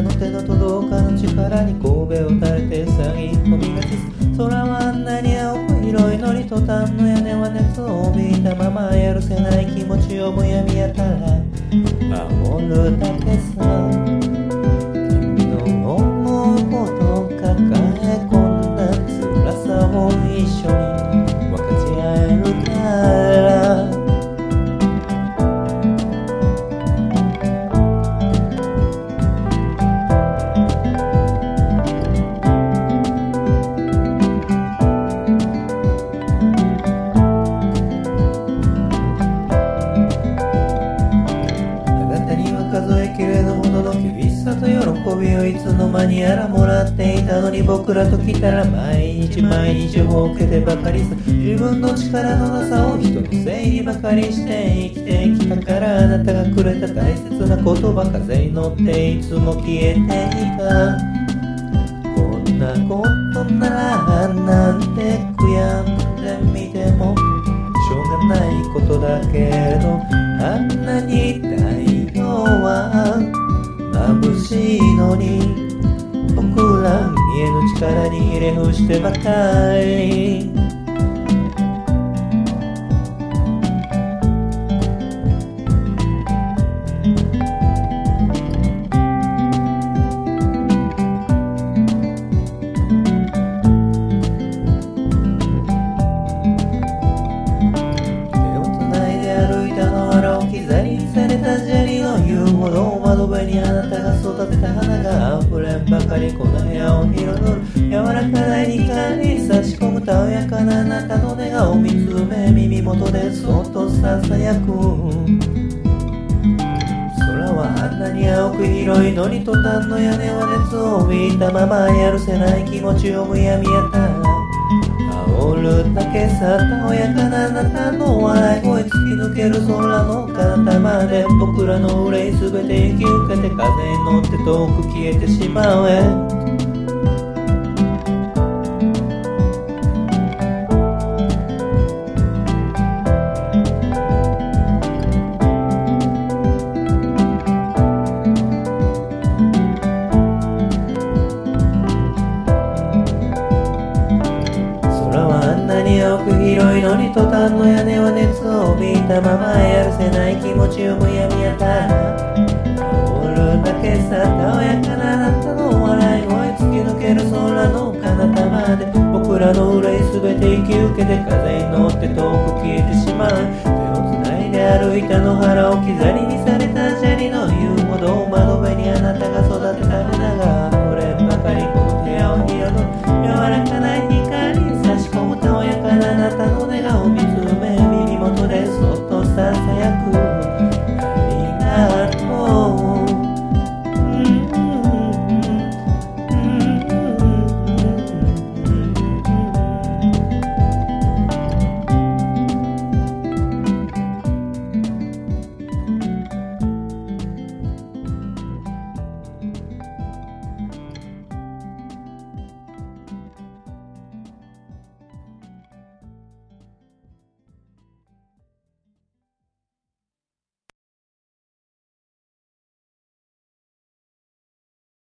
の手の届かぬ力に神戸を垂れて騒ぎ込みがちす。空はあんなに青く広いのに、トタンの屋根は熱を帯びたまま、やるせない気持ちをむやみやたら守るだけさ。君の思うこと抱え込んだ辛さを一緒に分かち合えるから。数えきれぬほどの厳しさと喜びをいつの間にやらもらっていたのに、僕らと来たら毎日毎日ほうけてばかりさ。自分の力のなさを人のせいにばかりして生きてきたから、あなたがくれた大切な言葉風に乗っていつも消えていた。こんなことならなんて悔やんでみてもしょうがないことだけど、あんなに太陽は眩しいのに、僕ら見えぬ力にひれ伏してばかり。窓辺にあなたが育てた花が溢れんばかりこの部屋を彩る。柔らかな光に差し込むたおやかなあなたの笑顔を見つめ、耳元でそっとささやく。空はあんなに青く広いのに、トタンの屋根は熱を帯びたまま、やるせない気持ちをむやみやたら煽るだけさ。たおやかなあなたの笑い声突き抜ける空の彼方まで、僕らの憂いすべて引き受けて風に乗って遠く消えてしまえ。青く広いのに、トタンの屋根は熱を帯びたまま、やるせない気持ちをむやみやたら煽るだけさ。たおやかなあなたの笑い声突き抜ける空の彼方まで、僕らの憂いすべて引き受けて風に乗って遠く消えてしまう。手をつないで歩いた野原を置き去りにされた砂利の遊歩道、窓辺にあなたが育てた花